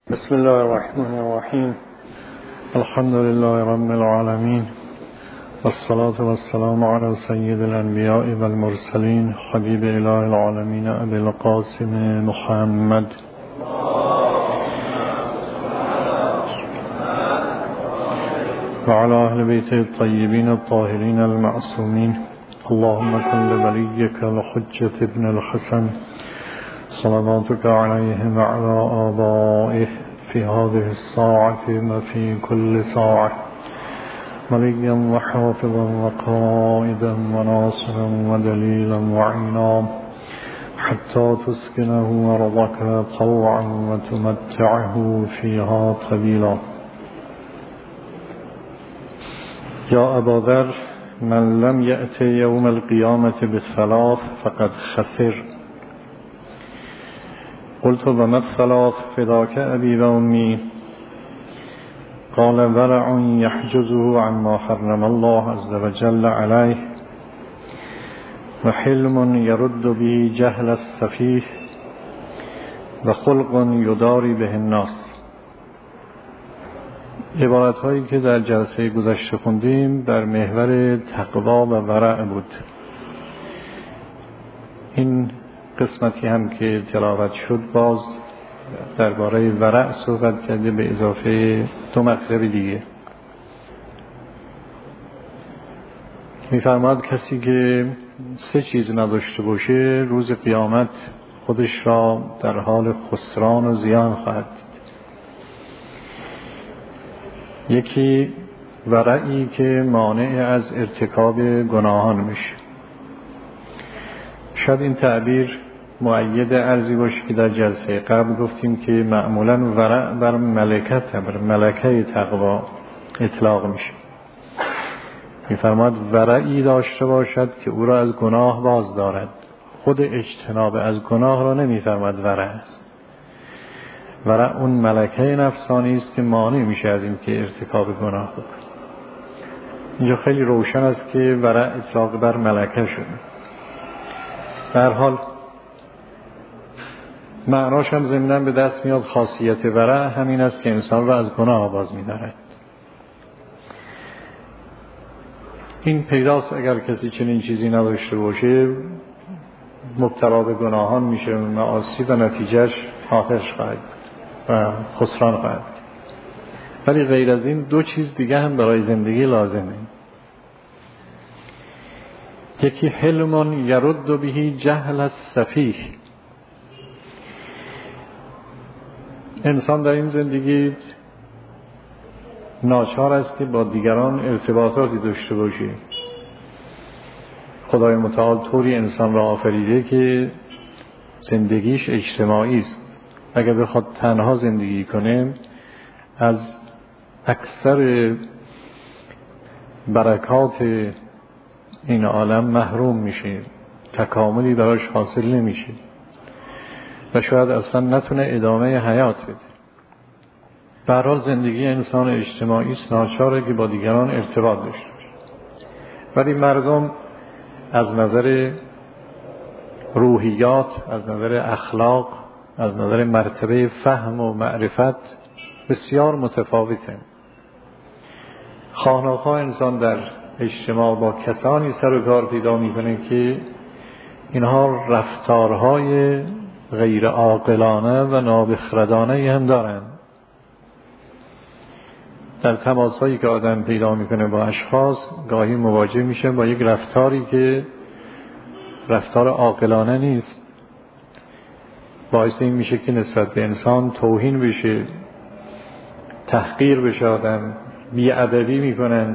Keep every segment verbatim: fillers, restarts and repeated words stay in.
بسم الله الرحمن الرحیم. الحمد لله رب العالمین والصلاة والسلام على سید الانبیاء والمرسلین حبیب اله العالمین ابی القاسم محمد وعلى اهل بیت الطیبین الطاهرین المعصومین. اللهم کن لولیک الحجة ابن الحسن صلواتك عليه وعلى آبائه في هذه الساعة وفي كل ساعة وليا وحافظا وقائدا وناصرا ودليلا وعينا حتى تسكنه أرضك طوعا وتمتعه فيها طويلا. يا أبا ذر من لم يأت يوم القيامة بالثلاث فقد خسر. قلت وما الثلاث فداك أبي وأمي؟ قال ورع يحجزه عما حرم الله عز وجل عليه وحلم يرد به جهل السفيه وخلق يداري به الناس. عبارت هایی که در جلسه گذشته خوندیم در محور تقوا و ورع بود. این قسمتی هم که تلاوت شد باز درباره ورع صحبت کرده به اضافه دو مطلب دیگه. می‌فرماد کسی که سه چیز نداشته باشه روز قیامت خودش را در حال خسران و زیان خواهد دید. یکی ورعی که مانع از ارتکاب گناهان میشه. شاید این تعبیر مؤید ارزی باشه که در جلسه قبل گفتیم که معمولاً ورع بر ملکت بر ملکه تقوا اطلاق میشه. میفرماد ورعی داشته باشد که او را از گناه باز دارد. خود اجتناب از گناه را نمیفرماد ورع است. ورع اون ملکه نفسانی است که مانع میشه از این که ارتکاب گناه بکنه. اینجا خیلی روشن است که ورع اطلاق بر ملکه شده. به هر حال معناش هم ضمناً به دست میاد خاصیت ورع همین است که انسان را از گناه باز می‌دارد. این پیداست اگر کسی چنین چیزی نداشته باشه مبتلا به گناهان میشه، معاصی و نتیجهش آتش خواهد و خسران خواهد. ولی غیر از این دو چیز دیگه هم برای زندگی لازمه. یکی حلم یرد به جهل السفیه. انسان در این زندگی ناچار است که با دیگران ارتباطاتی داشته باشه. خدای متعال طوری انسان را آفریده که زندگیش اجتماعی است. اگر بخواد تنها زندگی کنه از اکثر برکات این عالم محروم میشه، تکاملی براش حاصل نمیشه و شاید اصلا نتونه ادامه حیات بده. به هر حال زندگی انسان اجتماعی است، ناچاره که با دیگران ارتباط داشته باشه. ولی مردم از نظر روحیات، از نظر اخلاق، از نظر مرتبه فهم و معرفت بسیار متفاوته. خواه ناخواه انسان در اجتماع با کسانی سر و کار پیدا میکنه که اینها رفتارهای غیر عاقلانه و نابخردانه هم دارن. در تماسهایی که آدم پیدا میکنه با اشخاص گاهی مواجه میشه با یک رفتاری که رفتار عاقلانه نیست. باعث این میشه که نسبت به انسان توهین بشه، تحقیر بشه، آدم بی‌ادبی میکنن.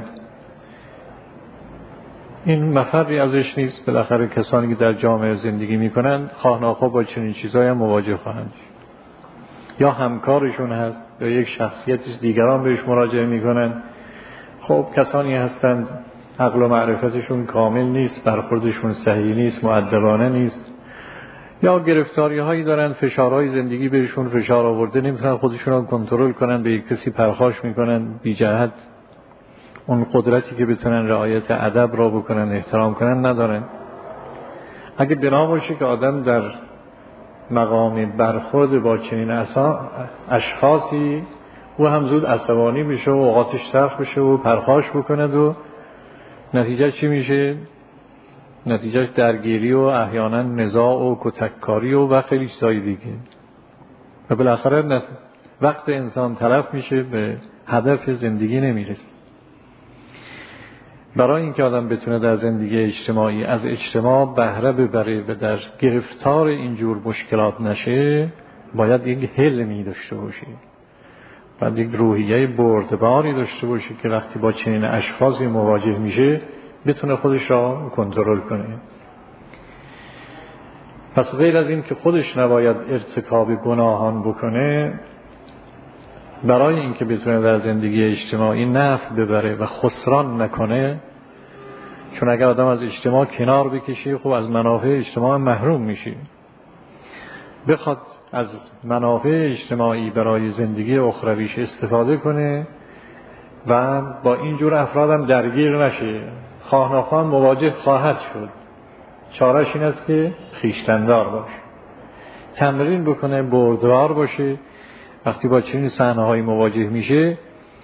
این مفری ازش نیست. بالاخره کسانی که در جامعه زندگی میکنن خواه ناخواه با چنین چیزایی هم مواجه خواهند. یا همکارشون هست یا یک شخصیتی دیگران بهش مراجعه میکنن. خب کسانی هستند عقل و معرفتشون کامل نیست، برخوردشون صحیح نیست، مؤدبانه نیست، یا گرفتاری هایی دارن، فشارهای زندگی بهشون فشار آورده، نمیتونن خودشون رو کنترل کنن، به یک کسی پرخاش میکنن بی جهت. اون قدرتی که بتونن رعایت ادب را بکنن، احترام کنن ندارن. اگه بنا باشه که آدم در مقام برخورد با چنین اشخاصی او هم زود عصبانی میشه و اوقاتش تلخ بشه و پرخاش بکند و نتیجه چی میشه؟ نتیجه درگیری و احیانا نزاع و کتککاری و و خیلی چیزای دیگه و بالاخره وقت انسان تلف میشه، به هدف زندگی نمیرسه. برای اینکه آدم بتونه در زندگی اجتماعی از اجتماع بهره ببره و در گرفتار اینجور مشکلات نشه، باید یک حلمی داشته باشه، باید یک روحیه بردباری داشته باشه که وقتی با چنین اشخاصی مواجه میشه بتونه خودش را کنترل کنه. پس غیر از این که خودش نباید ارتکاب گناهان بکنه، برای اینکه بتونه در زندگی اجتماعی نفع ببره و خسران نکنه، چون اگر آدم از اجتماع کنار بکشه خب از منافع اجتماع محروم میشه. بخواد از منافع اجتماعی برای زندگی اخرویش استفاده کنه و با اینجور افرادم درگیر نشه، خواه نخواه مواجه خواهد شد. چاره‌اش این است که خویشتن‌دار باشه، تمرین بکنه، بردبار باشه. وقتی با چنین صحنه‌هایی مواجه میشه،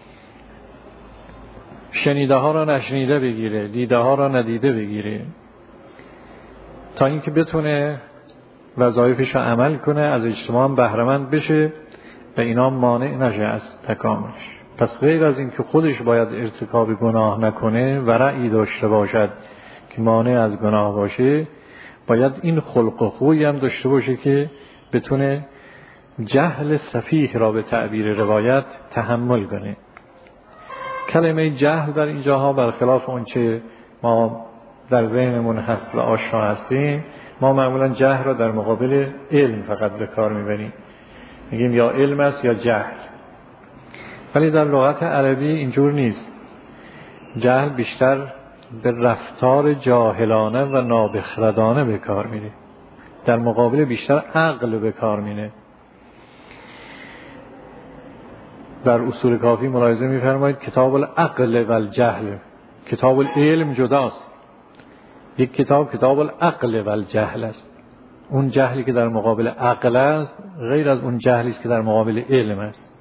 شنیده ها را نشنیده بگیره، دیده ها را ندیده بگیره، تا اینکه بتونه وظایفش را عمل کنه، از اجتماع بهره‌مند بشه و اینا مانع نشه از تکاملش. پس غیر از این که خودش باید ارتکاب گناه نکنه، ورعی داشته باشد که مانع از گناه باشه، باید این خلق و خویی هم داشته باشه که بتونه جهل سفیه را به تعبیر روایت تحمل کنه. کلمه جهل در اینجاها برخلاف اون چه ما در ذهنمون هست و آشنا هستیم، ما معمولا جهل را در مقابل علم فقط به کار میبریم، میگیم یا علم است یا جهل. ولی در لغت عربی اینجور نیست. جهل بیشتر به رفتار جاهلانه و نابخردانه به کار میره، در مقابل بیشتر عقل به کار میره. در اصول کافی ملاحظه می‌فرمایید کتاب العقل و الجهل، کتاب العلم جداست، یک کتاب کتاب العقل و الجهل است. اون جهلی که در مقابل عقل است غیر از اون جهلی است که در مقابل علم است.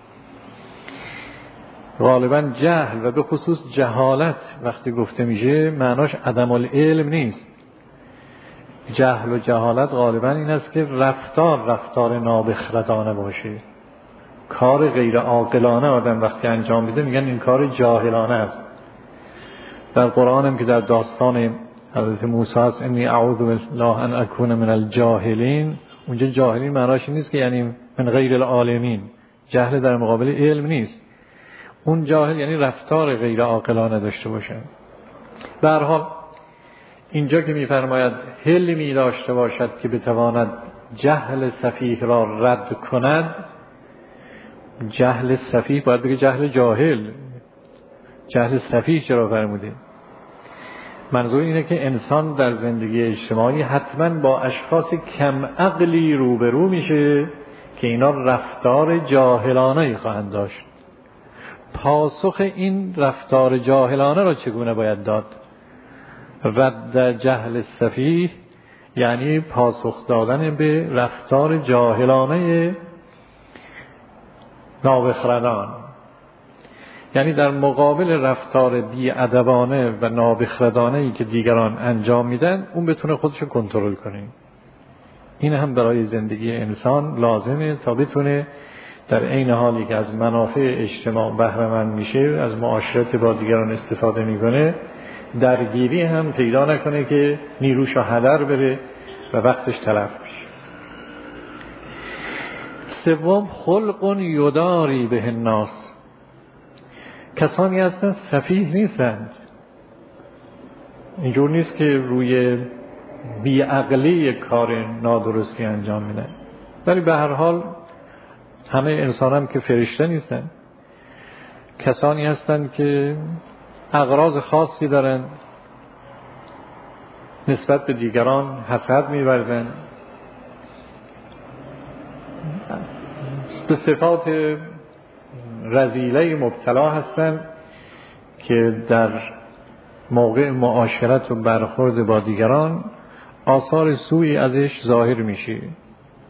غالبا جهل و به خصوص جهالت وقتی گفته میشه معناش عدم العلم نیست. جهل و جهالت غالبا این است که رفتار رفتار نابخردانه باشه، کار غیر عاقلانه آدم وقتی انجام میده میگن این کار جاهلانه است. در قرآن هم که در داستان حضرت موسی است انی اعوذ بالله ان اکون من الجاهلین، اونجا جاهلین معناش نیست که یعنی من غیر العالمین، جهل در مقابل علم نیست. اون جاهل یعنی رفتار غیر عاقلانه داشته باشه. به هر حال اینجا که میفرماید حلمی داشته باشد که بتواند جهل سفیه را رد کند، جهل سفیه باید بگه جهل جاهل، جهل سفیه چرا فرموده؟ منظور اینه که انسان در زندگی اجتماعی حتما با اشخاص کم عقلی روبرو میشه که اینا رفتار جاهلانه خواهند داشت. پاسخ این رفتار جاهلانه را چگونه باید داد؟ رد جهل سفیه یعنی پاسخ دادن به رفتار جاهلانه نابخردان، یعنی در مقابل رفتار بی‌ادبانه و نابخردانه‌ای که دیگران انجام میدن اون بتونه خودشو کنترل کنه. این هم برای زندگی انسان لازمه تا بتونه در عین حالی که از منافع اجتماع بهره مند میشه، از معاشرت با دیگران استفاده میکنه، درگیری هم پیدا نکنه که نیروش هدر بره و وقتش تلف بشه. سوم خلق یداری به الناس، کسانی هستن سفیه نیستند. اینجور نیست که روی بیعقلی کار نادرستی انجام میدن، ولی به هر حال همه انسان هم که فرشته نیستن. کسانی هستند که اغراض خاصی دارن، نسبت به دیگران حسد می‌ورزن، به صفات رذیله مبتلا هستند که در موقع معاشرت و برخورد با دیگران آثار سوئی ازش ظاهر میشه.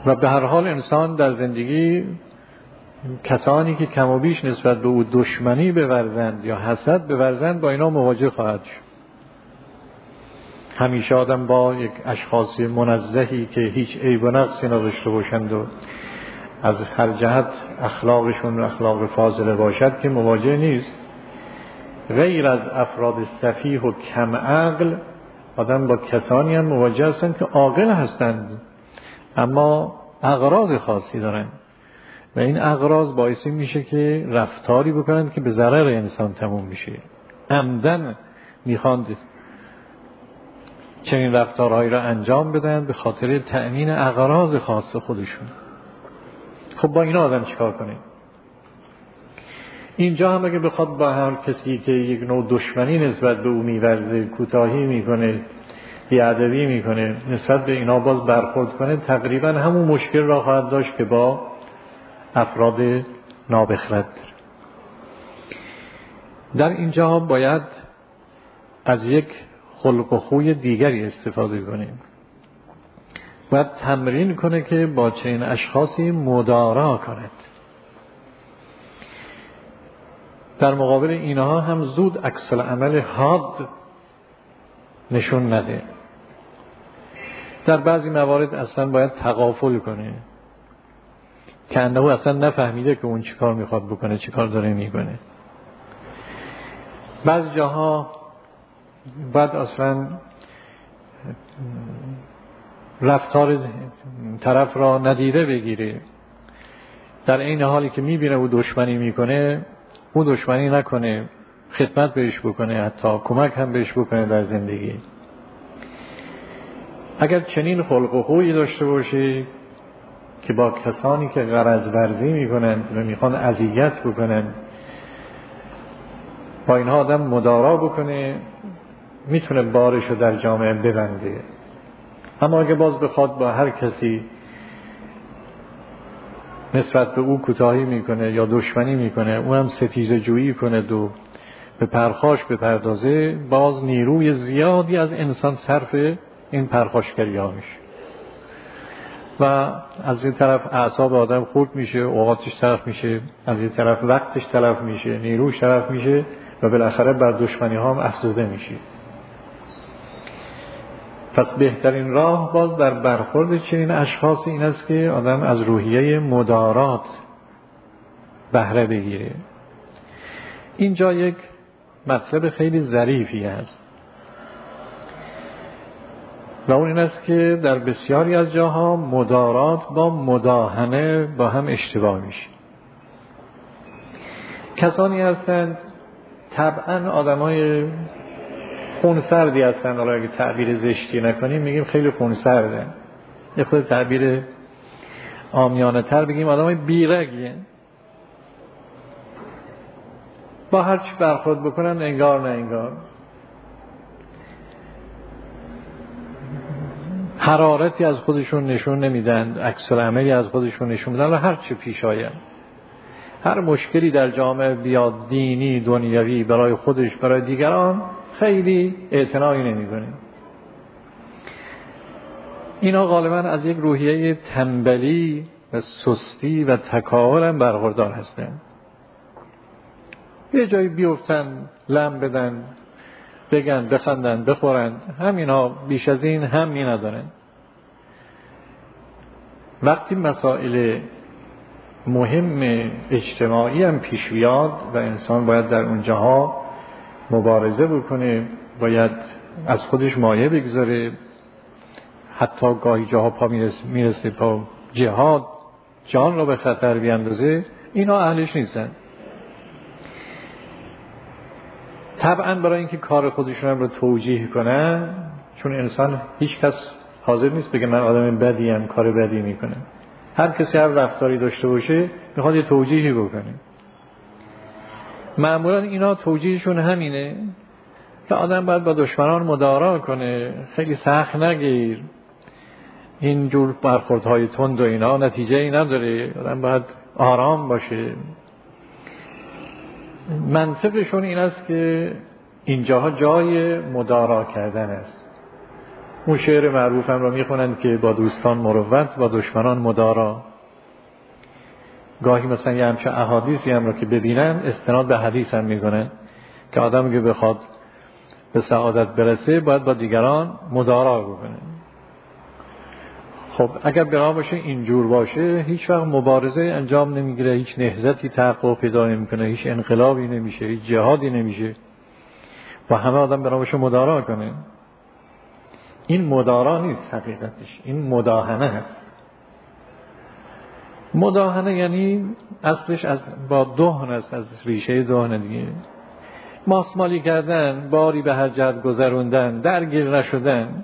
و به هر حال انسان در زندگی کسانی که کم و بیش نسبت به او دشمنی بورزند یا حسد بورزند با اینا مواجه خواهد شد. همیشه آدم با یک اشخاص منزهی که هیچ عیب و نقصی نداشته باشند و از هر جهت اخلاقشون اخلاق فاضله باشد که مواجه نیست. غیر از افراد سفیه و کم عقل آدم با کسانی هم مواجه هستند که عاقل هستند اما اغراض خاصی دارند و این اغراض باعث میشه که رفتاری بکنند که به ضرر انسان تموم میشه. عمدن میخواند چنین رفتارهایی را انجام بدن به خاطر تأمین اغراض خاص خودشون. خب با این آدم چیکار کنه؟ اینجا هم اگه بخواد با هر کسی که یک نوع دشمنی نسبت به او میورزه کوتاهی میکنه بیادبی میکنه نسبت به اینا باز برخورد کنه تقریبا همون مشکل را خواهد داشت که با افراد نابخرد. در اینجا باید از یک خلق و خوی دیگری استفاده کنیم. باید تمرین کنه که با چنین اشخاصی مدارا کند. در مقابل اینها هم زود عکس العمل حاد نشون نده. در بعضی موارد اصلا باید تغافل کنه که انه اصلا نفهمیده که اون چی کار میخواد بکنه چی کار داره میکنه. بعضی جاها باید اصلا رفتار طرف را ندیده بگیره، در این حالی که میبینه او دشمنی میکنه او دشمنی نکنه، خدمت بهش بکنه، حتی کمک هم بهش بکنه در زندگی. اگر چنین خلق و خویی داشته باشی که با کسانی که غرض ورزی میکنند و میخوان اذیت بکنند با اینها آدم مدارا بکنه میتونه بارشو در جامعه ببنده. اما اگه باز بخواد با هر کسی نسبت به او کوتاهی میکنه یا دشمنی میکنه او هم ستیزه جویی کنه و به پرخاش بپردازه باز نیروی زیادی از انسان صرف این پرخاشگری ها میشه و از این طرف اعصاب آدم خورد میشه، اوقاتش تلف میشه، از این طرف وقتش تلف میشه، نیروش تلف میشه و بالاخره بر دشمنی ها هم افزوده میشه. پس بهترین راه باز در برخورد چنین اشخاص این است که آدم از روحیه مدارات بهره بگیره. اینجا یک مطلب خیلی ظریفی است و اون این است که در بسیاری از جاها مدارات با مداهنه با هم اشتباه میشه. کسانی هستند طبعا آدمای خونسردی هستند، حالا اگه تعبیر زشتی نکنیم میگیم خیلی خونسرده، یه خود تعبیر عامیانه تر بگیم آدمای بیرگیه، با هر چی برخورد بکنن انگار نه انگار، حرارتی از خودشون نشون نمیدن، عکس العملی از خودشون نشون میدن و هر چی پیش آید، هر مشکلی در جامعه بیاد دینی دنیوی برای خودش برای دیگران خیلی اعتنایی نمی‌کنه. اینا غالبا از یک روحیه تنبلی و سستی و تکاهل هم برخوردار هستند. یه جایی بیفتن، لم بدن، بگن، بخندن، بخورن، همینا بیش از این همی ندارن. وقتی مسائل مهم اجتماعی هم پیش بیاد و انسان باید در اونجاها مبارزه بکنه، باید از خودش مایه بگذاره، حتی گاهی جاها پا میرسه, میرسه پا جهاد جان را به خطر بیاندازه، اینا اهلش نیستن. طبعا برای اینکه کار خودشون رو توجیه کنن، چون انسان هیچ کس حاضر نیست بگه من آدم بدیم کار بدی میکنم، هر کسی هر رفتاری داشته باشه میخواد یه توجیهی بکنه. معمولا اینا توجیهشون همینه که آدم باید با دشمنان مدارا کنه، خیلی سخت نگیر، این جور برخوردهای تند و اینا نتیجه ای نداره، آدم باید آرام باشه. منطقشون این است که اینجاها جای مدارا کردن است. اون شعر معروف هم را میخونند که با دوستان مروت، با دشمنان مدارا. گاهی مثلا یه همچه احادیثی هم را که ببینن استناد به حدیث هم میکنن که آدم که بخواد به سعادت برسه باید با دیگران مدارا بکنه. خب اگر بنا باشه اینجور باشه هیچ وقت مبارزه انجام نمیگیره، هیچ نهضتی تحقق پیدا نمیکنه، هیچ انقلابی نمیشه، هیچ جهادی نمیشه. با همه آدم بنا باشه مدارا کنه. این مدارا نیست حقیقتش، این مداهنه هست. مداهنه یعنی اصلش از با دهن است، از ریشه دهن دیگه. ماسمالی کردن، باری به هر جهت گذروندن، درگیر نشدن،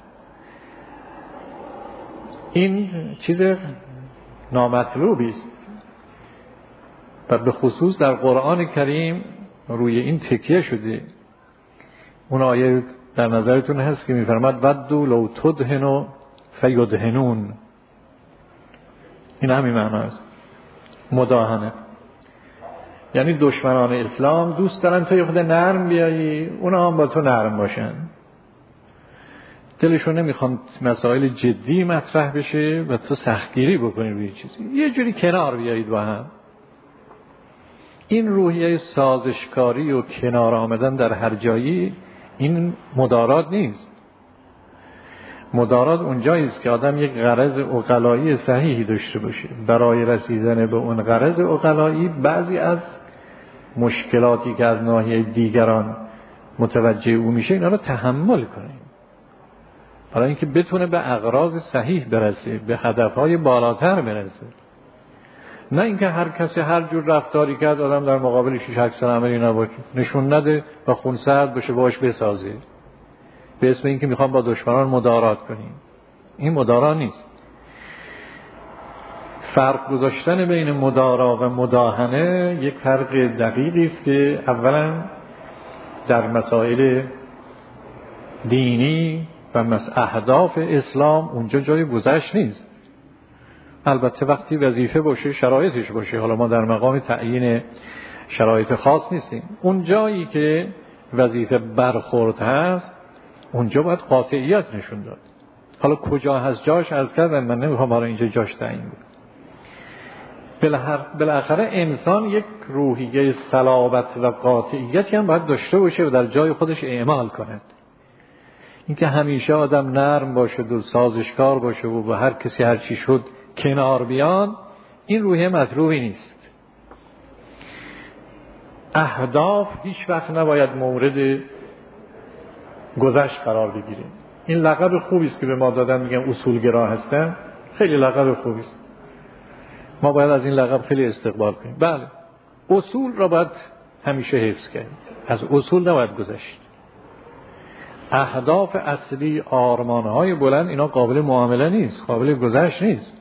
این چیز نامطلوبی است و به خصوص در قرآن کریم روی این تکیه شده. اون آیه در نظرتون هست که میفرماد ودوا لو تدهنوا فیدهنون. این همین معنی است، مداهنه. یعنی دشمنان اسلام دوست دارن تو یه خود نرم بیایی، اونا هم با تو نرم باشن. دلشون نمیخوان مسائل جدی مطرح بشه و تو سختگیری بکنی روی چیزی، یه جوری کنار بیایید با هم. این روحیه سازشکاری و کنار آمدن در هر جایی این مدارات نیست. مدارات اونجایی است که آدم یک غرض عقلایی صحیحی داشته باشه، برای رسیدن به اون غرض عقلایی بعضی از مشکلاتی که از ناحیه دیگران متوجه او میشه اینا رو تحمل کنه، برای اینکه بتونه به اغراض صحیح برسه، به هدفهای بالاتر برسه. نه اینکه هر کسی هر جور رفتاری کرد آدم در مقابلش شک عملی نباشه، نشون نده و خونسرد باشه باش بسازه به اسم اینکه میخوام با دشمنان مدارات کنیم. این مدارا نیست. فرق گذاشتن بین مدارا و مداهنه یک فرق دقیقی است که اولا در مسائل دینی و اهداف اسلام اونجا جای گذشت نیست. البته وقتی وظیفه باشه شرایطش باشه، حالا ما در مقام تعیین شرایط خاص نیستیم. اون جایی که وظیفه برخورد هست اونجا باید قاطعیت نشون داد. حالا کجا هست جاش از کردن، من نمیخوام برای اینجا جاش تعیین بود. بالاخره انسان یک روحیه صلابت و قاطعیتی هم باید داشته باشه و در جای خودش اعمال کند. اینکه همیشه آدم نرم باشه و سازشکار باشه و به هر کسی هر چی شد کنار بیان، این روحیه مطلوبی نیست. اهداف هیچ وقت نباید مورد گذشت قرار بگیره. این لقب خوبی است که به ما دادن، میگن اصولگرا هستن، خیلی لقب خوبی است. ما باید از این لقب خیلی استقبال کنیم. بله، اصول را باید همیشه حفظ کنیم، از اصول نباید گذشت. اهداف اصلی، آرمانهای بلند، اینا قابل معامله نیست، قابل گذشت نیست.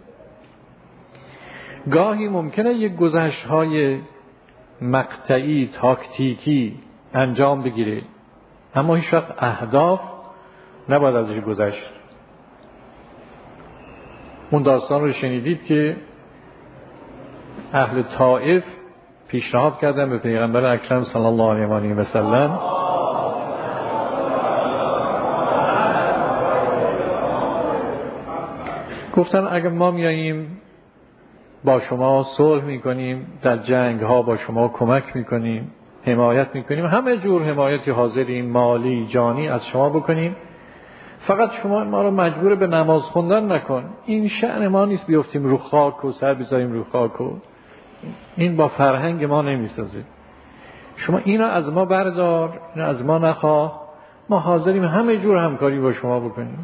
گاهی ممکنه یک گذشت‌های مقطعی تاکتیکی انجام بگیره، اما هیچ وقت اهداف نباید ازش گذشت. اون داستان رو شنیدید که اهل طائف پیشنهاد کردن به پیغمبر اکرم صلی الله علیه و سلم گفتن اگر ما میاییم با شما صلح میکنیم، در جنگ ها با شما کمک میکنیم، حمایت میکنیم، همه جور حمایتی حاضریم، مالی جانی از شما بکنیم، فقط شما ما رو مجبور به نماز خوندن نکن. این شأن ما نیست بیفتیم رو خاک و سر بذاریم رو خاک و این با فرهنگ ما نمیسازه. شما اینو از ما بردار، اینو از ما نخواه، ما حاضریم همه جور همکاری با شما بکنیم.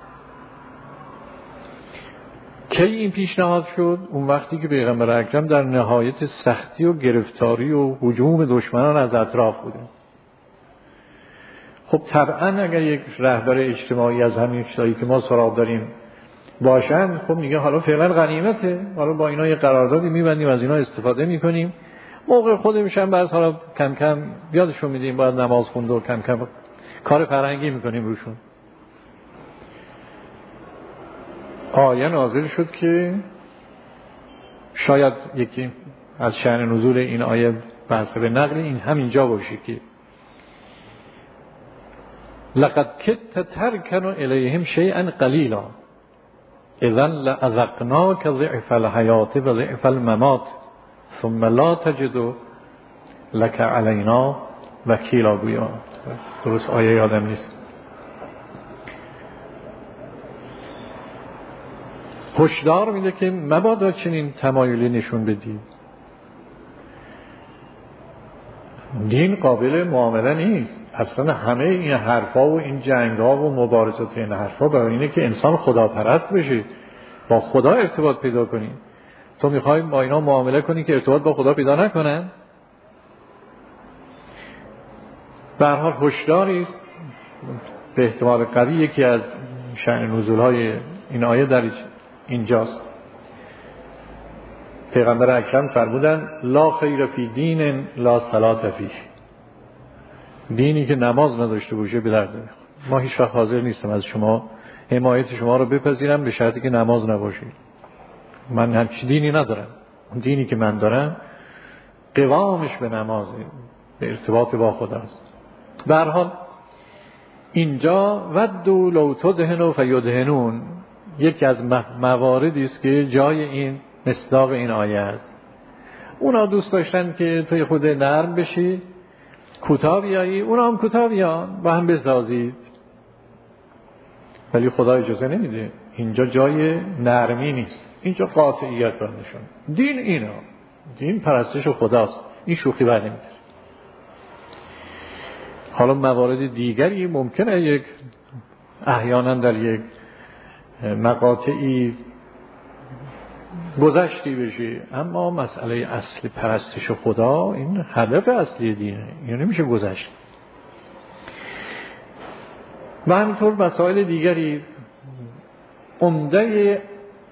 کی این پیشنهاد شد؟ اون وقتی که پیغمبر اکرم در نهایت سختی و گرفتاری و هجوم دشمنان از اطراف بوده. خب طبعا اگر یک رهبر اجتماعی از همین چیزایی که ما سراغ داریم باشند، خب میگه حالا فعلا غنیمته، حالا با اینا یه قراردادی میبندیم، از اینا استفاده میکنیم، موقع خودمون هم بعض حالا کم کم یادشون میدیم باید نماز خونده و کم کم کار فرهنگی میکنیم روشون. آیه نازل شد که شاید یکی از شأن نزول این آیه به حسب نقل این همینجا باشه که لقد کدت ترکن الیهم شیئا قلیلا اذا لأذقناک ضعف الحیات و ضعف الممات ثم لا تجد لك علینا وکیلا. گویا درست آیه یادم نیست. هشدار میده که مبادا چنین تمایلی نشون بدی. دین قابل معامله نیست. اصلا همه این حرفا و این جنگا و مبارزات این حرفا برای اینه که انسان خداپرست بشه، با خدا ارتباط پیدا کنی. تو میخوای با اینا معامله کنی که ارتباط با خدا پیدا نکنن؟ به هر حال هشداری است. به احتمال قوی یکی از شأن نزول‌های این آیه در اینجاست. پیغمبر اکرم فرمودن لا خیر فی دین لا صلاة فیه. دینی که نماز نداشته باشه به درد نمیخوره. ما هیچ وقت حاضر نیستم از شما حمایت شما رو بپذیرم به شرطی که نماز نباشه. من همچین دینی ندارم. اون دینی که من دارم قوامش به نمازه، به ارتباط با خداست. به هر حال اینجا ودوا لو تدهنوا فیدهنون یکی از مواردی است که جای این مصداق این آیه است. اونا دوست داشتن که توی خود نرم بشی، کوتاه بیایی، اونا هم کوتاه بیان، با هم بسازید. ولی خدا اجازه نمیده. اینجا جای نرمی نیست، اینجا قاطعیت بندشون. دین اینا، دین پرستش خداست، این شوخی بر نمیده. حالا موارد دیگری ممکنه یک احیانا در یک مقاطعی گذشتی بشه، اما مسئله اصلی پرستش خدا این هدف اصلی دینه، این نمیشه گذشت. و همینطور مسائل دیگری. عمده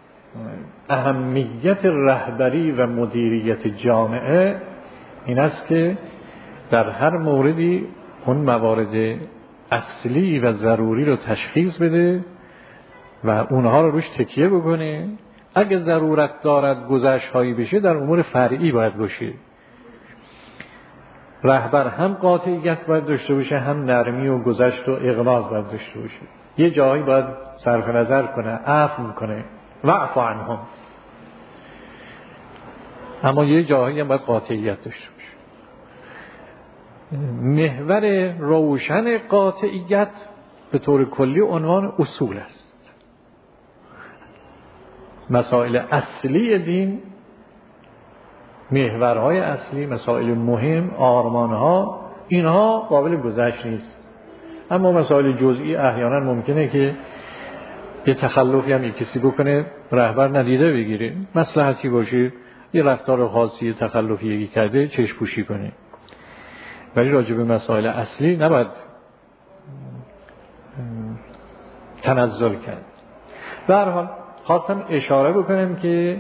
اهمیت رهبری و مدیریت جامعه این است که در هر موردی اون موارد اصلی و ضروری رو تشخیص بده و اونها رو روش تکیه بکنه. اگه ضرورت دارد گذشت هایی بشه در امور فرعی باید باشه. رهبر هم قاطعیت باید داشته باشه، هم نرمی و گذشت و اغلاظ باید داشته باشه. یه جایی باید صرف نظر کنه، عفو کنه، واعف عنهم، اما یه جایی هم باید قاطعیت داشته باشه. محور روشن قاطعیت به طور کلی عنوان اصول است. مسائل اصلی دین، محورهای اصلی، مسائل مهم، آرمانها، اینها قابل گذشت نیست. اما مسائل جزئی احیانا ممکنه که یه تخلفی هم یک کسی بکنه، رهبر ندیده بگیره، مصلحتی باشه، یه رفتار خاصی تخلفی یکی کرده چشم پوشی کنه. ولی راجع به مسائل اصلی نباید تنزل کرد. به هر حال خواستم اشاره بکنم که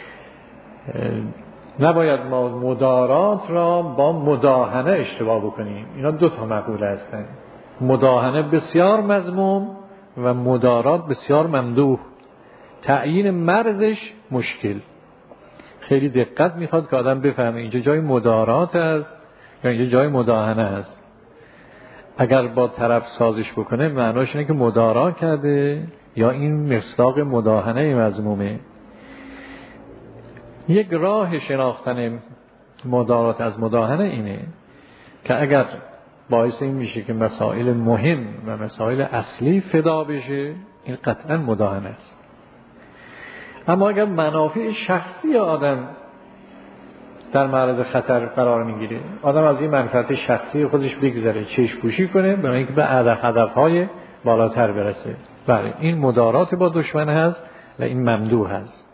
نباید ما مدارات را با مداهنه اشتباه بکنیم. اینا دو تا مقوله هستند. مداهنه بسیار مذموم و مدارات بسیار ممدوح. تعیین مرزش مشکل، خیلی دقت میخواد که آدم بفهمه اینجا جای مدارات است یا اینجا جای مداهنه است. اگر با طرف سازش بکنه معناش اینه که مدارا کرده یا این مصداق مداهنه مذمومه. یک راه شناختن مدارات از مداهنه اینه که اگر باعث این میشه که مسائل مهم و مسائل اصلی فدا بشه، این قطعا مداهنه است. اما اگر منافع شخصی آدم در معرض خطر قرار میگیره، آدم از این منفعت شخصی خودش بگذره، چشم پوشی کنه برای اینکه به هدفهای بالاتر برسه، بله این مدارات با دشمن هست و این ممدوح هست.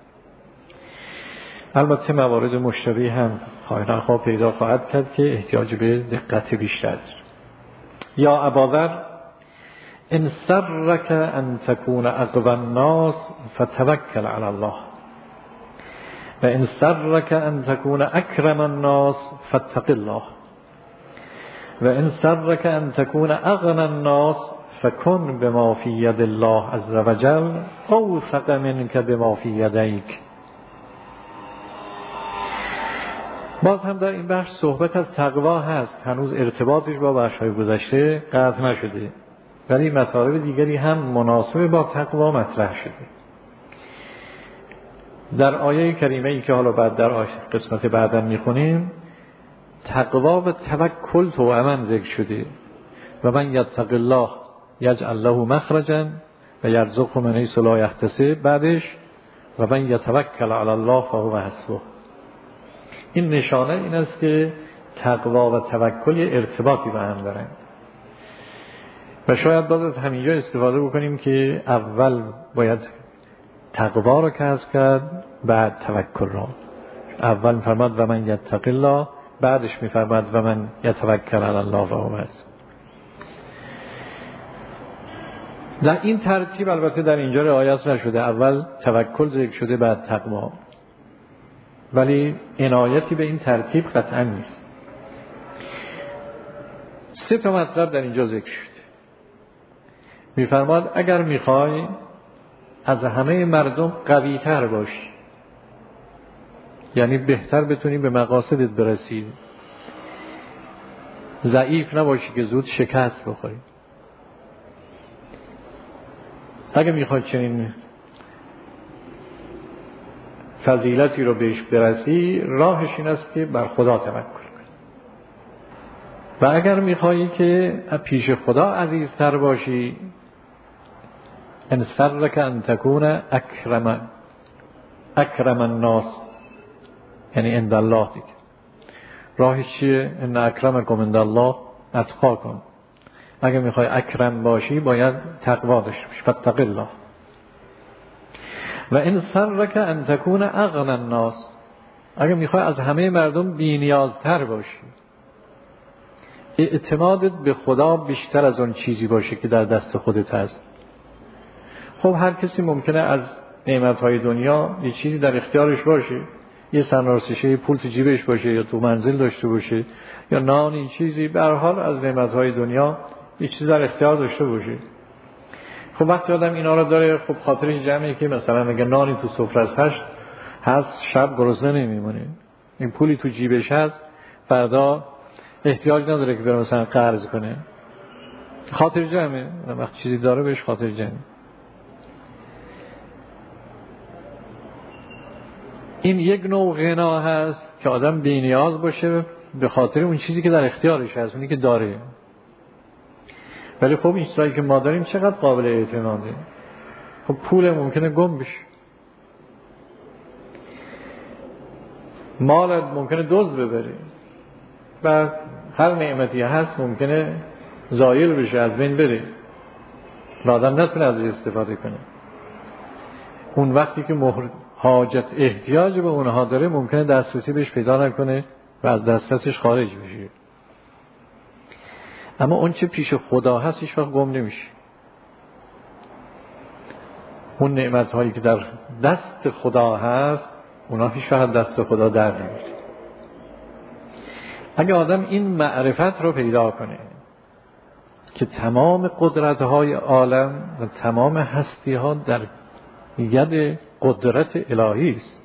البته موارد مشتبه هم خواهی نخواه پیدا خواهد کرد که احتیاج به دقت بیشتر. یا اباذر ان سرک ان تکون اقوی الناس فتوکل علی الله و ان سرک ان تکون اکرم الناس فاتق الله و ان سرک ان تکون اغنی الناس فکن بما فی ید الله عز وجل اوثق منک بما فی یدیک. باز هم در این بخش صحبت از تقوا هست، هنوز ارتباطش با بخش‌های گذشته قطع نشده، ولی مطالب دیگری هم مناسب با تقوا مطرح شده. در آیه کریمه ای که حالا بعد در قسمت بعدا میخونیم، تقوا و توکل توأماً ذکر شده. و من یتق الله یجعل له مخرجا و یرزقه من حیث لا یحتسب، بعدش و من یتوکل علی الله فهو حسبه. این نشانه این است که تقوا و توکل ارتباطی به هم دارن و شاید باز از همینجا استفاده بکنیم که اول باید تقوا رو کسب کرد، بعد توکل را. اول می‌فرماد و من یتق الله، بعدش می‌فرماد و من یتوکل علی الله فهو حسبه. در این ترتیب البته در اینجا رعایت نشده، اول توکل ذکر شده بعد تقوا، ولی عنایتی به این ترتیب قطعا نیست. سه تا مطلب در اینجا ذکر شده. میفرماد اگر میخوای از همه مردم قوی تر باشی، یعنی بهتر بتونی به مقاصدت برسی، ضعیف نباشی که زود شکست بخوری، اگه میخوای چنین فضیلتی رو بهش برسی، راهش این است که بر خدا توکل کنی. و اگر میخوایی که پیش خدا عزیزتر باشی، ان سرک ان تکون اکرم اکرم الناس، یعنی عند الله دیگه. راهش چیه؟ ان اکرمکم عند الله اتقاکم. اگر میخوای اکرم باشی باید تقوا داشته باشی، فاتق الله. و ان سرک ان تکون اغنی الناس، اگر میخوای از همه مردم بی‌نیازتر باشی، اعتمادت به خدا بیشتر از اون چیزی باشه که در دست خودت هست. خب هر کسی ممکنه از نعمتهای دنیا یه چیزی در اختیارش باشه، یه سنار شیشه پول تو جیبش باشه، یا تو منزل داشته باشه، یا نانی چیزی، به هر حال از نعمتهای دنیا یه چیزی در اختیار داشته باشه. خب وقتی آدم اینا رو داره، خب خاطر جمعی که مثلا اگه نانی تو سفره‌اش هست هست شب گرسنه نمیمونه، این پولی تو جیبش هست، فردا احتیاج نداره که بره مثلا قرض کنه، خاطر جمعه. وقتی چیزی داره بهش خاطر جمعه. این یک نوع غنا هست که آدم بی‌نیاز باشه به خاطر اون چیزی که در اختیارش هست، اونی که داره. ولی خب این چیزایی که ما داریم چقدر قابل اعتماده. خب پول ممکنه گم بشه، مالت ممکنه دزد ببره، و هر نعمتی هست ممکنه زایل بشه، از بین بره و آدم نتونه ازش استفاده کنه. اون وقتی که مهر حاجت احتیاج به اونها داره ممکنه دسترسی بهش پیدا نکنه و از دسترسش خارج بشه. اما اون چه پیش خدا هست هیچ وقت گم نمیشه. اون نعمت هایی که در دست خدا هست اونا هیچ وقت دست خدا در نمیره. اگه آدم این معرفت رو پیدا کنه که تمام قدرت های عالم و تمام هستی ها در ید قدرت الهی است،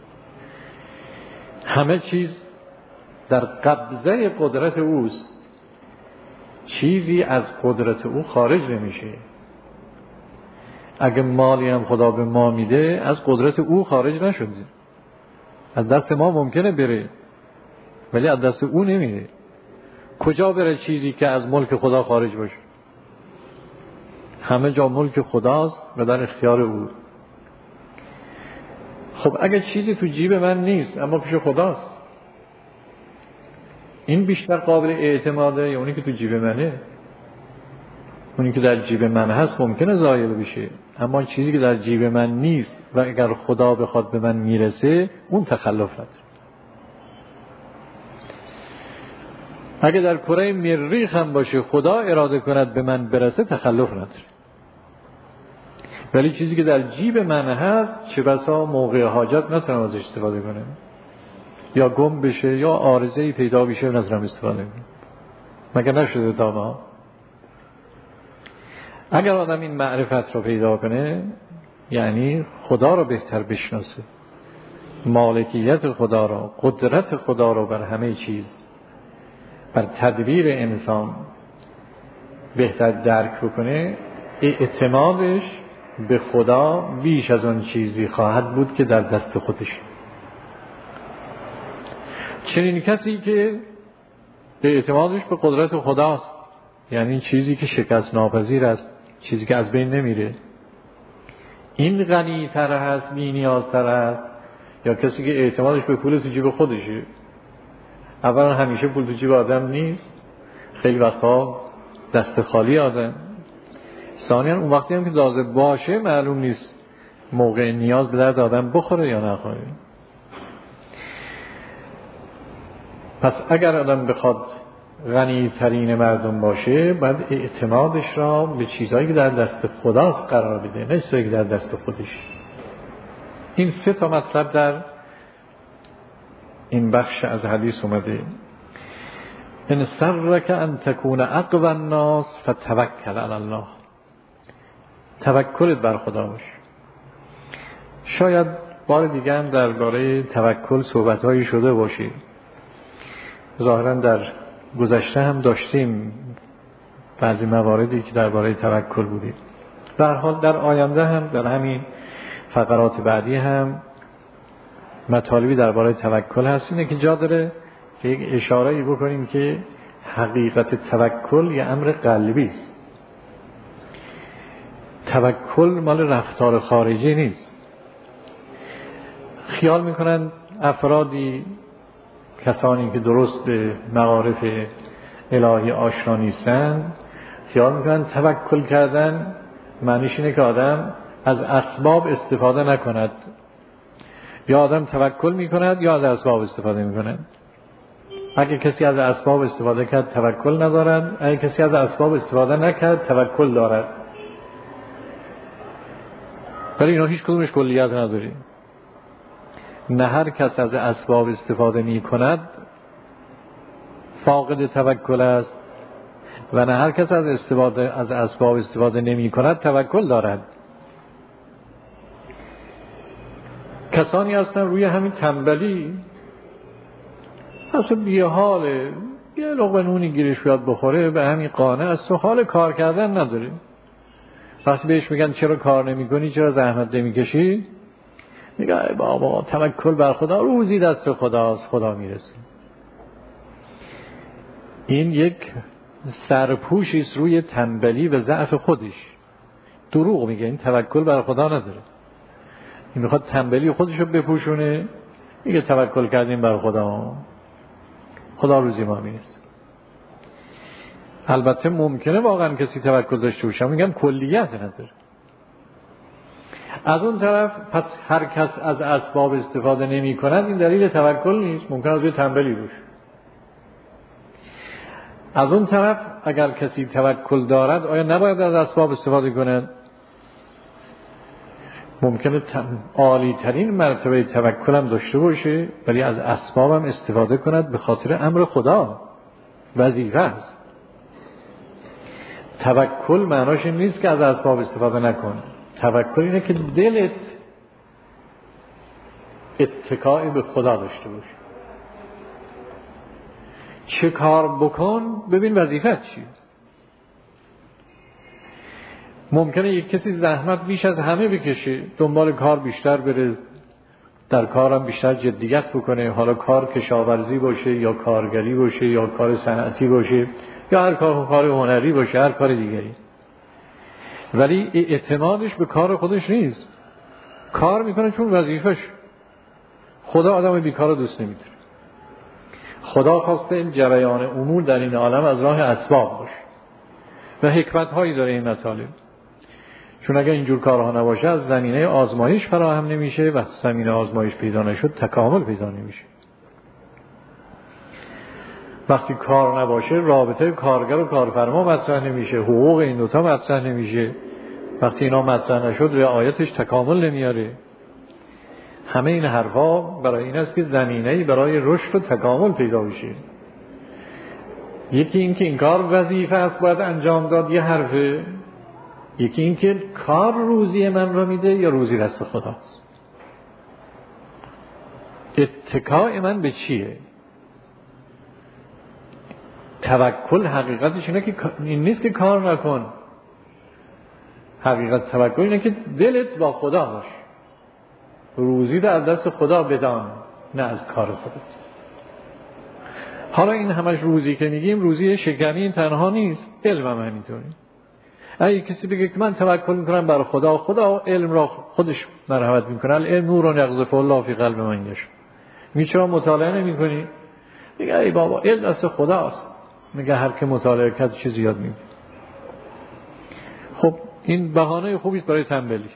همه چیز در قبضه قدرت اوست، چیزی از قدرت او خارج نمیشه. اگه مالی هم خدا به ما میده از قدرت او خارج نشده، از دست ما ممکنه بره ولی از دست او نمیره. کجا بره چیزی که از ملک خدا خارج باشه؟ همه جا ملک خداست و در اختیار او. خب اگه چیزی تو جیب من نیست اما پیش خداست، این بیشتر قابل اعتماده یا اونی که تو جیب منه؟ اونی که در جیب من هست ممکنه زایل بشه، اما چیزی که در جیب من نیست و اگر خدا بخواد به من میرسه اون تخلف نداره. اگه در کره مریخ هم باشه خدا اراده کند به من برسه تخلف نداره. ولی چیزی که در جیب من هست چه بسا موقع حاجت نتونم ازش استفاده کنم، یا گم بشه یا عارضه‌ای پیدا بشه و نتونم استفاده کنم. مگه نشده تا ما؟ اگر آدم این معرفت رو پیدا کنه یعنی خدا رو بهتر بشناسه مالکیت خدا را، قدرت خدا را بر همه چیز، بر تدبیر انسان بهتر درک بکنه، اعتمادش به خدا بیش از آن چیزی خواهد بود که در دست خودش. چنین کسی که به اعتمادش به قدرت خداست، یعنی چیزی که شکست ناپذیر است، چیزی که از بین نمیره، این غنی تر هست، بی نیازتر است، یا کسی که اعتمادش به پول تو جیب خودشه؟ اولا همیشه پول تو جیب آدم نیست، خیلی وقتا دست خالی آدم. ثانیاً اون وقتی هم که لازم باشه معلوم نیست موقع نیاز به درد آدم بخوره یا نخوره. پس اگر آدم بخواد غنی ترین مردم باشه، باید اعتمادش را به چیزهایی که در دست خداست قرار بده، نه چیزهایی که در دست خودش. این سه تا مطلب در این بخش از حدیث اومده. ان سرک ان تکون اقوی الناس فتوکل علی الله. توکلت بر خدا باش. شاید بار دیگه هم درباره توکل صحبت‌هایی شده باشه. ظاهراً در گذشته هم داشتیم بعضی مواردی که درباره توکل بودیم. به هر حال در آینده هم در همین فقرات بعدی هم مطالبی درباره توکل هست. اینه که جا داره که یک اشاره‌ای بکنیم که حقیقت توکل یه امر قلبی است. توکل مال رفتار خارجی نیست. خیال میکنن افرادی، کسانی که درست به معارف الهی آشنا نیستن، خیال میکنن توکل کردن معنیش اینه که آدم از اسباب استفاده نکند. یا آدم توکل میکند یا از اسباب استفاده میکند. اگه کسی از اسباب استفاده کرد توکل ندارد، اگه کسی از اسباب استفاده نکرد توکل دارد. ولی اینا هیچ کدومش کلیت نداره. نه هر کس از اسباب استفاده می کند فاقد توکل است و نه هر کس از استفاده از اسباب استفاده نمی کند توکل دارد. کسانی هستن روی همین تنبلی اصلا بی حاله، یه لقمه نونی گیرش بیاد بخوره به همین قانع است و حال کار کردن نداره. وقتی بهش میگن چرا کار نمی کنی، چرا زحمت نمی کشی، میگه بابا توکل بر خدا، روزی دست خداست، خدا میرسه. این یک سرپوشی است روی تنبلی و ضعف خودش. دروغ میگه، این توکل بر خدا نداره. این میخواد تنبلی خودشو بپوشونه، میگه توکل کردیم بر خدا، خدا روزی ما میرسه. البته ممکنه واقعا کسی توکل داشته باشه، میگن کلیت نداره. از اون طرف پس هر کس از اسباب استفاده نمی کند، این دلیل توکل نیست، ممکن است تنبلی باشه. از اون طرف اگر کسی توکل دارد آیا نباید از اسباب استفاده کند؟ ممکنه عالی ترین مرتبه توکل هم داشته باشه ولی از اسباب هم استفاده کند به خاطر امر خدا، وظیفه است. توکل معناش این نیست که از اسباب استفاده نکن. توکل اینه که دلت اتکای به خدا داشته باشه. چه کار بکن ببین وظیفت چیه. ممکنه یک کسی زحمت بیش از همه بکشه، دنبال کار بیشتر بره، در کارم بیشتر جدیت بکنه، حالا کار کشاورزی باشه یا کارگری باشه یا کار صنعتی باشه یا هر کار کار هنری باشه، هر کار دیگری، ولی اعتمادش به کار خودش نیست. کار میکنه چون وظیفش. خدا آدم بیکار دوست نمیداره. خدا خواسته این جریان امور در این عالم از راه اسباب باشه و حکمت هایی داره این مطالب. چون اگر اینجور کارها نباشه از زمینه آزمایش فراهم نمیشه، وقتی زمینه آزمایش پیدا نشد تکامل پیدا نمیشه. وقتی کار نباشه رابطه کارگر و کارفرما مطرح نمیشه، حقوق این دوتا مطرح نمیشه. وقتی اینا مطرح نشد رعایتش تکامل نمیاره. همه این حرفا برای این است که زمینه‌ای برای رشد و تکامل پیدا بشه. یکی این که این کار وظیفه است باید انجام داد، یه حرفه. یکی این که کار روزی من رو میده یا روزی دست خداست. اتکای من به چیه؟ توکل حقیقتش اینه که این نیست که کار نکن. حقیقت توکل اینه که دلت با خدا باش، روزی رو از دست خدا بدان، نه از کار خودت. حالا این همش روزی که میگیم روزی شکنی این تنها نیست، علم هم همینطوری. اگه کسی بگه که من توکل میکنم بر خدا، خدا علم را خودش مرحمت میکنه، العلم نور یقذف الله فی قلب من یشاء. میگه چرا مطالعه نمیکنی؟ میگه ای بابا علم دست خداست. میگه هر که مطالعه کرد چیزی یاد میگیره. خب این بهانه خوبی است برای تنبلی.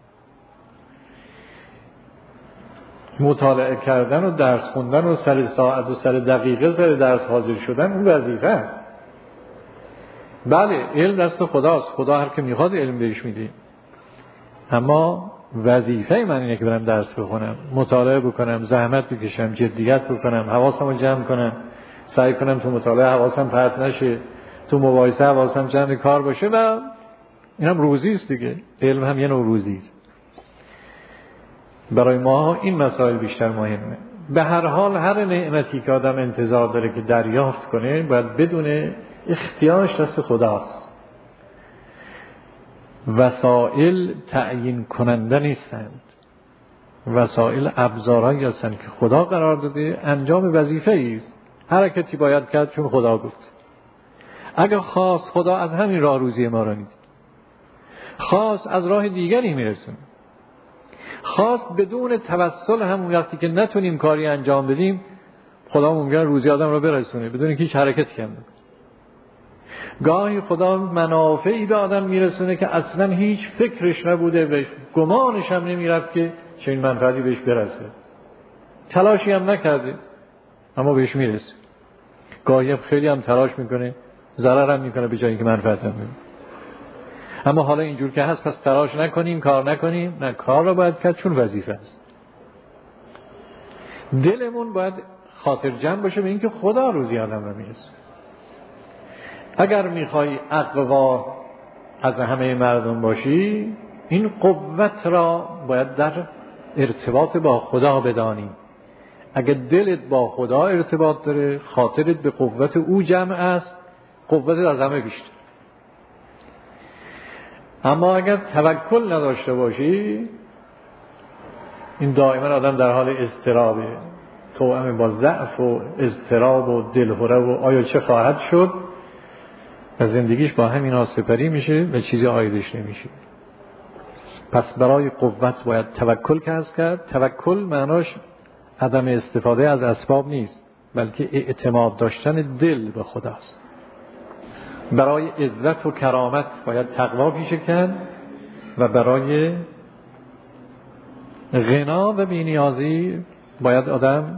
مطالعه کردن و درس خوندن و سر ساعت و سر دقیقه سر درس حاضر شدن اون وظیفه است. بله علم دست خداست، خدا هر که میخواد علم بهش میده، اما وظیفه من اینه که برم درس بخونم، مطالعه بکنم، زحمت بکشم، جدیت بکنم، حواسم رو جمع کنم، سعی کنم تو مطالعه حواسم پرت نشه، تو مباحثه حواسم جمع کار باشه و اینم روزی است دیگه. علم هم یه نوع روزی است. برای ما این مسائل بیشتر مهمه. به هر حال هر نعمتی که آدم انتظار داره که دریافت کنه باید بدونه اختیارش دست خداست. وسائل تعیین کننده نیستند، وسائل ابزارهایی هستند که خدا قرار داده انجام وظیفه‌ای است. حرکتی باید کرد چون خدا گفت. اگر خواست خدا از همین راه روزی ما را میده، خواست از راه دیگری میرسونه، خواست بدون توسل هم وقتی که نتونیم کاری انجام بدیم خدا ممکنه روزی آدم را برسونه بدون اینکه هیچ حرکتی کنه. گاهی خدا منافعی به آدم میرسونه که اصلا هیچ فکرش نبوده، بهش گمانش هم نمیرفت که چنین منفعتی بهش برسه، تلاشی هم نکرده اما بهش میرسه. گاهی هم خیلی هم تلاش میکنه، ضرر هم میکنه به جای اینکه منفعت هم میکنه. اما حالا اینجور که هست پس تلاش نکنیم، کار نکنیم؟ نه، کار رو باید کرد چون وظیفه است. دلمون باید خاطر جمع باشه به اینکه خدا روزی آدم رو میرسه. اگر میخوای اقوا از همه مردم باشی این قوت را باید در ارتباط با خدا بدانی. اگر دلت با خدا ارتباط داره، خاطرت به قوت او جمع است، قوتت از همه بیشتر. اما اگر توکل نداشته باشی این دائما آدم در حال اضطرابه، توأم با ضعف و اضطراب و دلهره و آیا چه خواهد شد و زندگیش با همینا سپری میشه و چیزی عایدش نمیشه. پس برای قوت باید توکل کسب کرد. توکل معناش عدم استفاده از اسباب نیست، بلکه اعتماد داشتن دل به خداست. برای عزت و کرامت باید تقوا پیشه کرد و برای غنا و بی‌نیازی باید آدم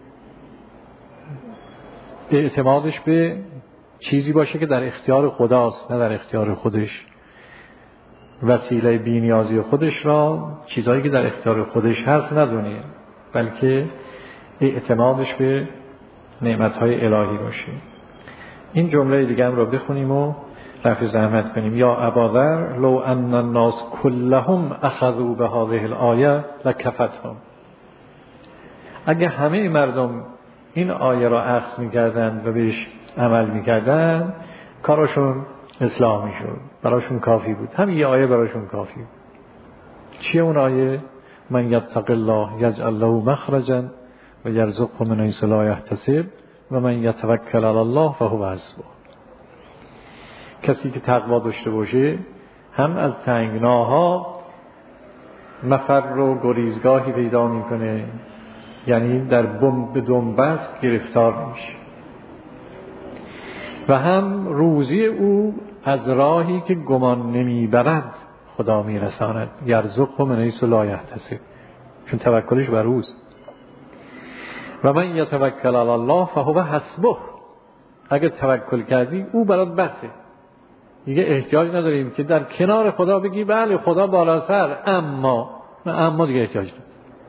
اعتمادش به چیزی باشه که در اختیار خداست، نه در اختیار خودش. وسیله بی‌نیازی خودش را چیزایی که در اختیار خودش هست ندونه، بلکه اعتمادش به نعمت‌های الهی باشه. این جمله دیگه هم را بخونیم و رفع زحمت کنیم. یا اباذر لو ان الناس كلهم اخذوا بهذه الآیه لکفتهم. اگه همه مردم این آیه را اخذ می‌کردند و بهش عمل می‌کردند کارشون اصلاح می‌شد، براشون کافی بود. همین یه آیه براشون کافی بود. چیه اون آیه؟ من یتق الله یجعل له مخرجا و یرزقه من حیث لا یحتسب و من یتوکل علی الله فهو حسبه. کسی که تقوا داشته باشه هم از تنگناها مفر و گریزگاهی پیدا میکنه، یعنی در بمب دنبست گرفتار میشه، و هم روزی او از راهی که گمان نمیبرد خدا میرساند. یرزقه من حیث لا یحتسب، چون توکلش بر اوست. و من یتوکل علی الله فهو حسبه. اگه توکل کردی او برات بسه، دیگه احتیاج نداریم که در کنار خدا بگی بله خدا بالا سر، اما اما دیگه احتیاج نداریم.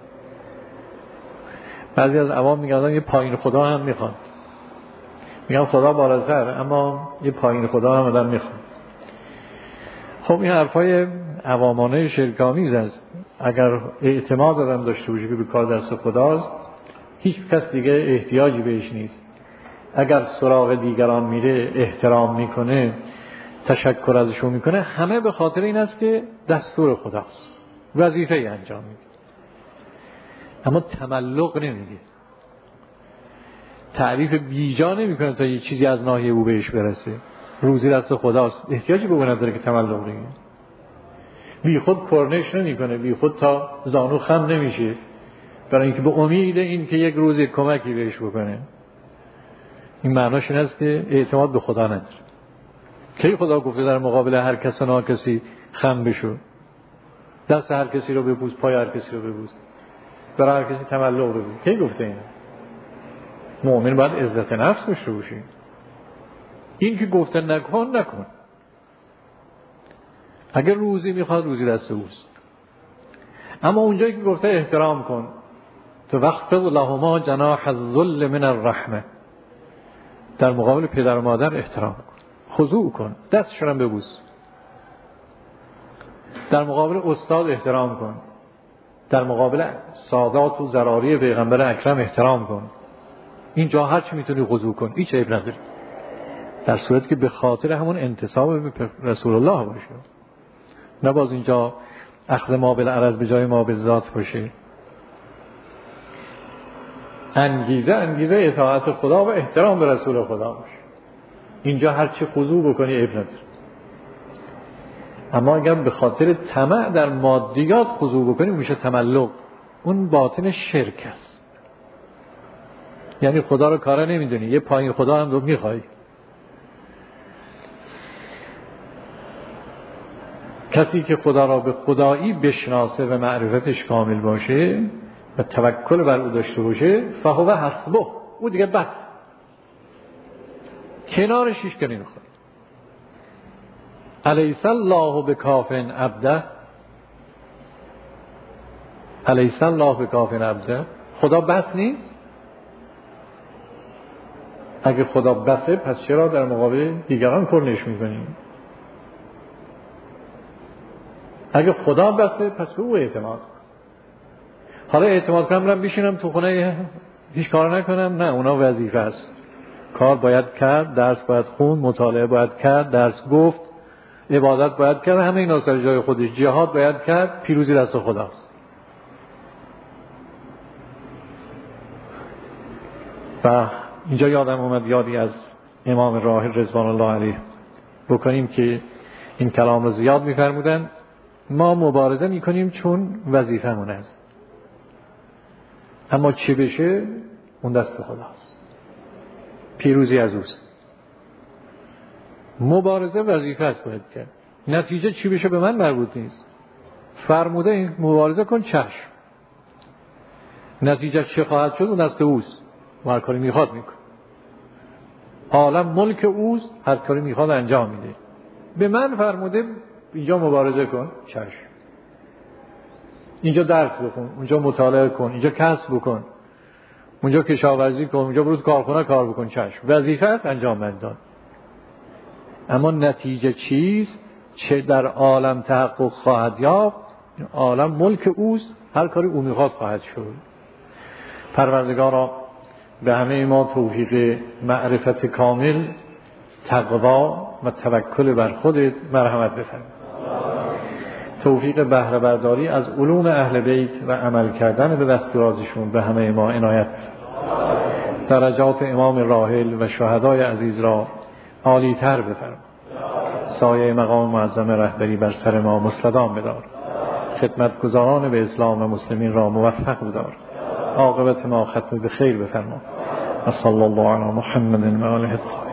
بعضی از عوام میگن یه پایین خدا هم میخواد، میگن خدا بالا سر اما یه پایین خدا هم آدم میخواد. خب این حرفای عوامانه شرک‌آمیز است. اگر اعتماد آدم داشته باشه که به کار دست خداست هیچ کس دیگه احتیاجی بهش نیست. اگر سراغ دیگران میره، احترام میکنه، تشکر ازشون میکنه، همه به خاطر این است که دستور خداست، وظیفه ای انجام میده، اما تملق نمیده، تعریف بیجا نمیکنه تا یه چیزی از ناحیه او بهش برسه. روزی دست خداست، احتیاجی به اون نداره که تملق بگیره. بی خود کرنش نمیکنه، بی خود تا زانو خم نمیشه، برای اینکه به امید این که یک روزی کمکی بهش بکنه. این معناش این است که اعتماد به خدا نداره. کی خدا گفته در مقابل هر کس و ناکسی خم بشو، دست هر کسی رو ببوس، پای هر کسی رو ببوس، برای هر کسی تملق بگو؟ کی گفته اینه؟ مؤمن باید عزت نفس داشته باشه. این که گفته نکن نکن. اگر روزی میخواد، روزی دست اوست. اما اونجایی که گفته احترام کن، تو وقفض لهما جناح الذل من الرحمه، در مقابل پدر و مادر احترام کن، خضوع کن، دستشون هم ببوس. در مقابل استاد احترام کن، در مقابل سادات و زراری پیغمبر اکرم احترام کن. اینجا هر چی میتونی خضوع کن، هیچ عیب نداره، در صورتی که به خاطر همون انتساب به رسول الله باشه، نه باز اینجا اخذ ما بالعرض به جای ما بالذات باشه. انگیزه انگیزه اطاعت خدا و احترام به رسول خدا باشه. اینجا هر چی خضوع بکنی عیب نداره. اما اگر به خاطر طمع در مادیات خضوع بکنی میشه تملق، اون باطن شرک است. یعنی خدا رو کاره نمیدونی، یه پایین خدا هم رو میخوای. کسی که خدا را به خدایی بشناسه و معرفتش کامل باشه و توکل بر او داشته باشه، فهو حسبه، او دیگه بس، کنارش هیچ کنی نمیخواد. الیس الله بکاف عبده، الیس الله بکاف عبده، خدا بس نیست؟ اگه خدا بسه پس چرا در مقابل دیگران کرنش میکنیم؟ اگه خدا بسه پس به او اعتماد. حالا اعتماد کنم برم بشینم تو خونه هیچ کار نکنم؟ نه، اونا وظیفه است. کار باید کرد، درس باید خون، مطالعه باید کرد، درس گفت، عبادت باید کرد، همه اینا سر جای خودش. جهاد باید کرد، پیروزی دست خداست. و اینجا یادم اومد یادی از امام راحل رضوان الله علیه بکنیم که این کلام رو زیاد می‌فرمودن. ما مبارزه میکنیم چون وظیفه‌مون است، اما چی بشه اون دست خداست، پیروزی از اوست. مبارزه وظیفه است باید کرد، نتیجه چی بشه به من مربوط نیست. فرموده این مبارزه کن، چشم، نتیجه چه خواهد شد اون دست اوست، هر کاری میخواد میکن. عالم ملک اوست، هر کاری میخواد انجام میده. به من فرموده اینجا مبارزه کن، چشم، اینجا درس بخون، اونجا مطالعه کن، اینجا کسب بکن، اونجا کشاورزی کن، اونجا برو تو کارخونه کار بکن، چشم، وظیفه است انجام بدن. اما نتیجه چیست؟ چه در عالم تحقق خواهد یافت؟ عالم ملک اوست، هر کاری او میخواد خواهد شد. پروردگارا به همه ما توفیق معرفت کامل، تقوا و توکل بر خودت مرحمت بفرما. توفیق بهره برداری از علوم اهل بیت و عمل کردن به دستوراتشون به همه ما عنایت. درجات امام راحل و شهدای عزیز را عالی تر بفرما. سایه مقام معظم رهبری بر سر ما مستدام بدار. خدمتگزاران به اسلام و مسلمین را موفق بدار. عاقبت ما ختم به خیر بفرما. صلی الله علی محمد و آله الطاهرین.